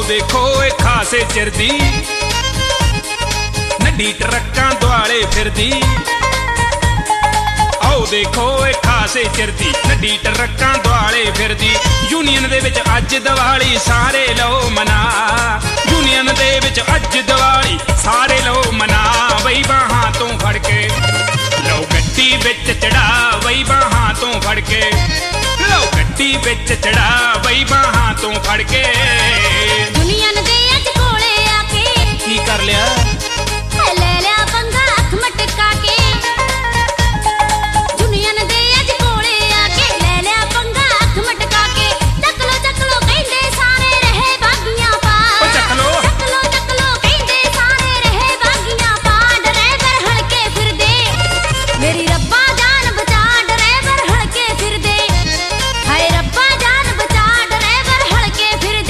देखो ए खासे चिर दी नड्डी ट्रक्कां दुआले फिरदी। आओ देखो ए खासे चिर दी नड्डी ट्रक्कां दुआले फिरदी। यूनियन दे विच अज दिवाली सारे लो मना, यूनियन दे विच अज दिवाली सारे लो मना। बई बाहां तों फड़ के लो गड्डी विच चढ़ा, बई बाहां तों फड़ के लो गड्डी विच चढ़ा, बई बाहां तों फड़ के। यूनियन दे अज कोले आके की कर लिया? ले लिया पंगा अख मटका के। यूनियन दे अज कोले आके ले लिया पंगा अख मटका के। चक लो कहंदे सारे रहे बागियां पा, चक लो कहंदे सारे रहे बागियां पा। ड्राइवर हड़के फिरदे मेरी रब्बा जान बचा, ड्राइवर हड़के फिरदे हाय रब्बा जान बचा, ड्राइवर हड़के फिरदे।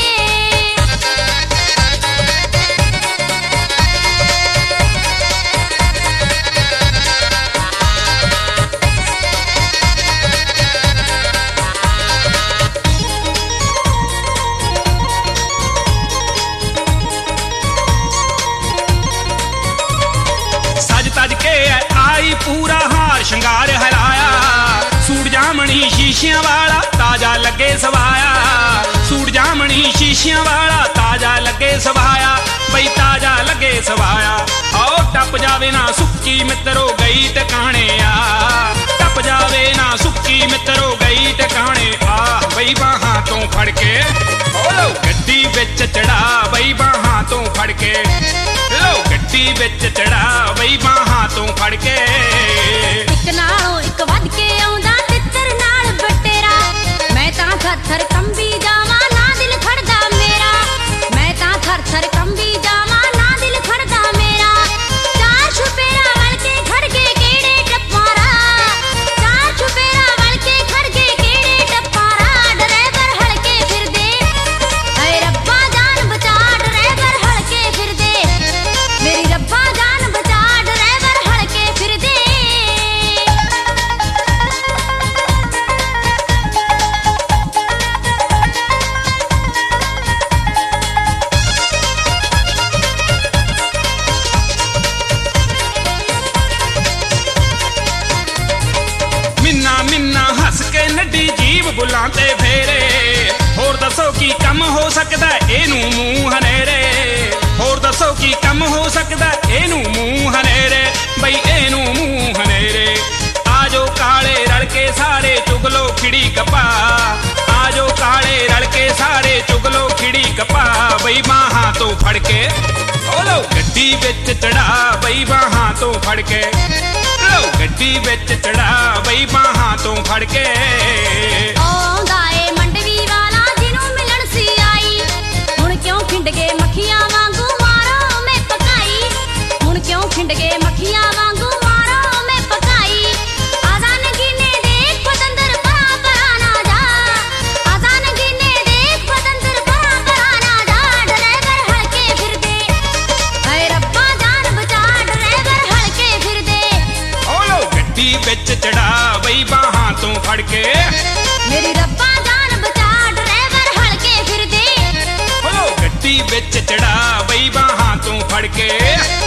सज तज के आई पूरा हार श्रृंगार हराया। सूट जामनी शीशियां वाला ताजा लगे सवाया, सूट जामनी शीशियां वाला ताजा लगे सवाया। बई ताजा लगे सवाया। आओ टप जावे ना सुक्की मित्रो गई टकाने आ, टप जावे ना सुक्की मित्रो गई टकाने आ। बई बाहां तों फड़ के लो गड्डी विच चढ़ा, बई बाहां तों फड़ के लो गड्डी विच चढ़ा, बई बाहां तों फड़ के। इक नालों इक वध के आउंदा तित्तर नाल बटेरा। मैं तां थर कंबी जावां ना दिल खड़दा मेरा, मैं तां थर कंबी जावां ना दिल खड़दा मेरा। चार छुपेरा वल के खड़ गए केड़े टप्पारा, चार छुपेरा वल के खड़ गए केड़े टप्पारा। ड्राइवर हड़के फिरदे हाय रब्बा जान बचा, ड्राइवर हड़के फिरदे मेरी रब्बा जान बचा, ड्राइवर हड़के फिरदे। मिन्ना मिन्ना हस के नड्डी जीव बुलां ते फेरे। होर दसो की कम हो सकदा एनू मूंह हनेरे, होर दसो की कम हो सकदा एनू मूंह हनेरे। बई एनू मूंह हनेरे। आजो काले रल के सारे चुगलो खिड़ी कपा, आजो काले रल के सारे चुगलो खिड़ी कपा। बई बाहां तों फड़ के लो गड्डी विच चढ़ा, बई बाहां तों फड़ के लो गड्डी विच चढ़ा, बई बाहां तों फड़ के। आउंदा ए मंडवी वाला जिन्हों मिलन सी आई, हुण क्यों खिंड गए मक्खियां वांगू मारो मैं पकाई। हुण क्यों खिंड गए मक्खियां वांगू मारो मैं पकाई। आजान गिने देख पतंदर परा ना जा, आजान गिने देख पतंदर परा ना जा। ड्राइवर हड़के फिरदे हाय रब्बा जान बचा, ड्राइवर हड़के फिरदे लो गड्डी विच चढ़ा, बई बाहां तों फड़ के मेरी रब्बा जान बचा, ड्राइवर हड़के फिरदे लो गड्डी विच चढ़ा, बई बाहां तों फड़ के।